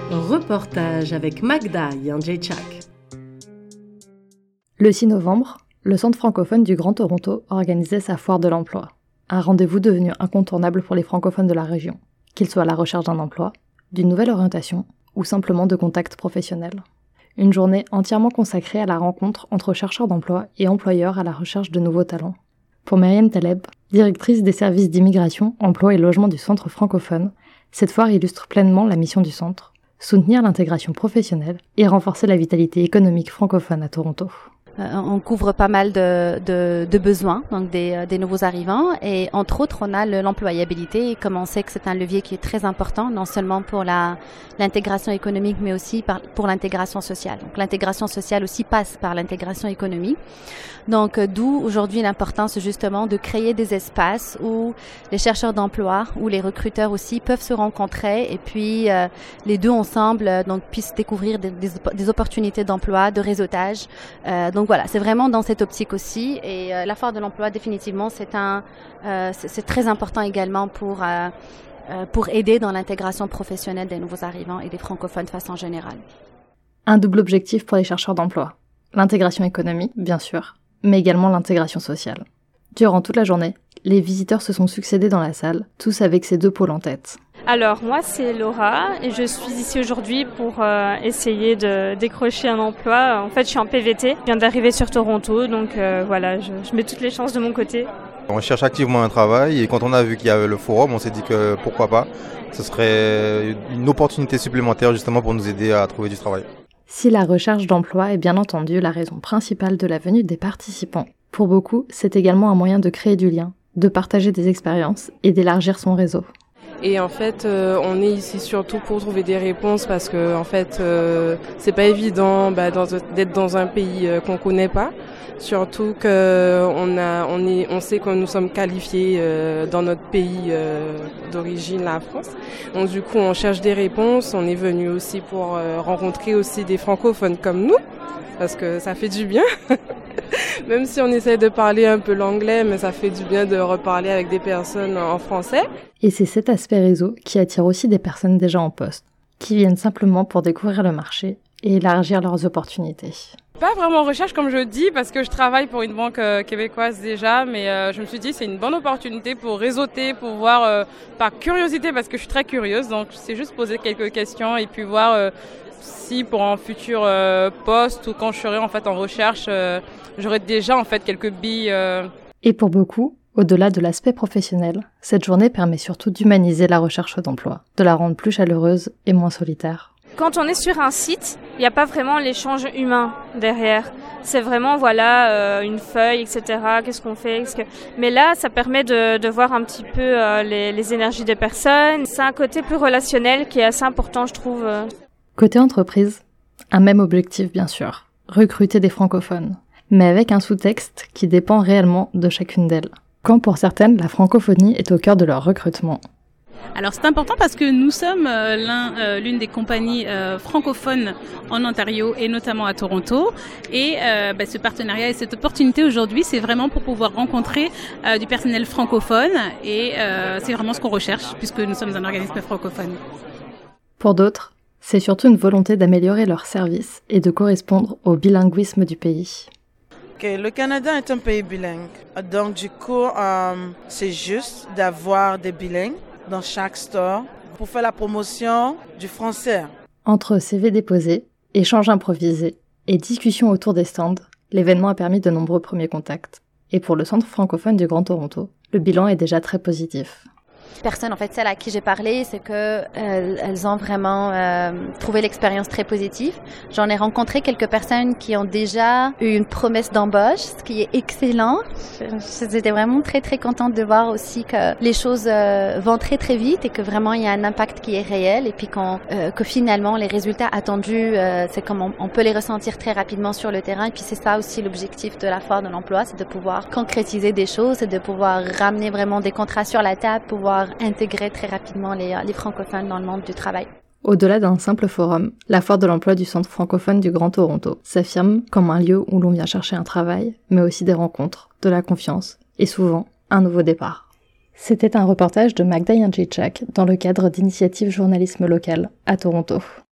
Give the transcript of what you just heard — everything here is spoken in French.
Reportage avec Magda Yandjechak. Le 6 novembre, le Centre francophone du Grand Toronto organisait sa foire de l'emploi. Un rendez-vous devenu incontournable pour les francophones de la région, qu'ils soient à la recherche d'un emploi, d'une nouvelle orientation ou simplement de contacts professionnels. Une journée entièrement consacrée à la rencontre entre chercheurs d'emploi et employeurs à la recherche de nouveaux talents. Pour Myriam Taleb, directrice des services d'immigration, emploi et logement du Centre francophone, cette foire illustre pleinement la mission du centre, soutenir l'intégration professionnelle et renforcer la vitalité économique francophone à Toronto. On couvre pas mal de besoins, donc des nouveaux arrivants, et entre autres on a l'employabilité, et comme on sait que c'est un levier qui est très important, non seulement pour l'intégration économique, mais aussi pour l'intégration sociale. Donc l'intégration sociale aussi passe par l'intégration économique. Donc d'où aujourd'hui l'importance justement de créer des espaces où les chercheurs d'emploi, où les recruteurs aussi peuvent se rencontrer, et puis les deux ensemble donc puissent découvrir des opportunités d'emploi, de réseautage. Donc voilà, c'est vraiment dans cette optique aussi, et la foire de l'emploi définitivement c'est très important également pour aider dans l'intégration professionnelle des nouveaux arrivants et des francophones de façon générale. Un double objectif pour les chercheurs d'emploi, l'intégration économique bien sûr, mais également l'intégration sociale. Durant toute la journée, les visiteurs se sont succédés dans la salle, tous avec ces deux pôles en tête. Alors moi c'est Laura et je suis ici aujourd'hui pour essayer de décrocher un emploi. En fait je suis en PVT, je viens d'arriver sur Toronto, donc voilà, je mets toutes les chances de mon côté. On cherche activement un travail et quand on a vu qu'il y avait le forum, on s'est dit que pourquoi pas, ce serait une opportunité supplémentaire justement pour nous aider à trouver du travail. Si la recherche d'emploi est bien entendu la raison principale de la venue des participants, pour beaucoup c'est également un moyen de créer du lien, de partager des expériences et d'élargir son réseau. Et en fait, on est ici surtout pour trouver des réponses parce que en fait, c'est pas évident d'être dans un pays qu'on connaît pas. Surtout que on sait que nous sommes qualifiés dans notre pays d'origine, la France. Donc du coup, on cherche des réponses. On est venu aussi pour rencontrer aussi des francophones comme nous, parce que ça fait du bien. Même si on essaie de parler un peu l'anglais, mais ça fait du bien de reparler avec des personnes en français. Et c'est cet aspect réseau qui attire aussi des personnes déjà en poste, qui viennent simplement pour découvrir le marché et élargir leurs opportunités. Pas vraiment en recherche comme je dis, parce que je travaille pour une banque québécoise déjà, mais je me suis dit c'est une bonne opportunité pour réseauter, pour voir par curiosité, parce que je suis très curieuse, donc c'est juste poser quelques questions et puis voir si pour un futur poste ou quand je serai en fait en recherche, j'aurai déjà en fait quelques billes. Et pour beaucoup, au-delà de l'aspect professionnel, cette journée permet surtout d'humaniser la recherche d'emploi, de la rendre plus chaleureuse et moins solitaire. Quand on est sur un site, il n'y a pas vraiment l'échange humain derrière. C'est vraiment une feuille, etc. Qu'est-ce qu'on fait Mais là, ça permet de voir un petit peu les énergies des personnes. C'est un côté plus relationnel qui est assez important, je trouve. Côté entreprise, un même objectif bien sûr, recruter des francophones, mais avec un sous-texte qui dépend réellement de chacune d'elles. Quand pour certaines, la francophonie est au cœur de leur recrutement. Alors c'est important parce que nous sommes l'une des compagnies francophones en Ontario et notamment à Toronto. Et ce partenariat et cette opportunité aujourd'hui, c'est vraiment pour pouvoir rencontrer du personnel francophone. Et c'est vraiment ce qu'on recherche puisque nous sommes un organisme francophone. Pour d'autres, c'est surtout une volonté d'améliorer leurs services et de correspondre au bilinguisme du pays. Okay, le Canada est un pays bilingue. Donc du coup, c'est juste d'avoir des bilingues dans chaque store pour faire la promotion du français. Entre CV déposés, échanges improvisés et discussions autour des stands, l'événement a permis de nombreux premiers contacts. Et pour le Centre francophone du Grand Toronto, le bilan est déjà très positif. Personnes, en fait, celles à qui j'ai parlé, c'est que elles ont vraiment trouvé l'expérience très positive. J'en ai rencontré quelques personnes qui ont déjà eu une promesse d'embauche, ce qui est excellent. J'étais vraiment très très contente de voir aussi que les choses vont très très vite et que vraiment il y a un impact qui est réel et puis que finalement les résultats attendus, c'est comme on peut les ressentir très rapidement sur le terrain. Et puis c'est ça aussi l'objectif de la foire de l'emploi, c'est de pouvoir concrétiser des choses, c'est de pouvoir ramener vraiment des contrats sur la table, pouvoir intégrer très rapidement les francophones dans le monde du travail. Au-delà d'un simple forum, la foire de l'emploi du Centre francophone du Grand Toronto s'affirme comme un lieu où l'on vient chercher un travail, mais aussi des rencontres, de la confiance et souvent un nouveau départ. C'était un reportage de Magda Yandjechak dans le cadre d'Initiative Journalisme Local à Toronto.